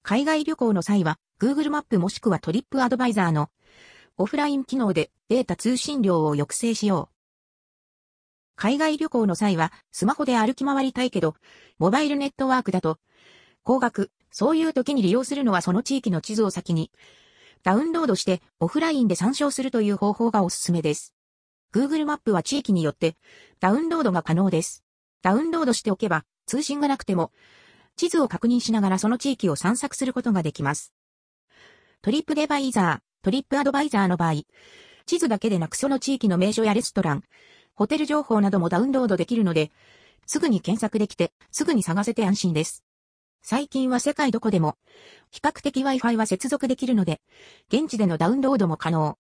海外旅行の際は Google マップもしくはトリップアドバイザーのオフライン機能でデータ通信量を抑制しよう。海外旅行の際はスマホで歩き回りたいけど、モバイルネットワークだと高額、そういう時に利用するのはその地域の地図を先にダウンロードしてオフラインで参照するという方法がおすすめです。Google マップは地域によってダウンロードが可能です。ダウンロードしておけば通信がなくても地図を確認しながらその地域を散策することができます。トリップデバイザー、トリップアドバイザーの場合、地図だけでなくその地域の名所やレストラン、ホテル情報などもダウンロードできるので、すぐに検索できて、すぐに探せて安心です。最近は世界どこでも、比較的 Wi-Fi は接続できるので、現地でのダウンロードも可能。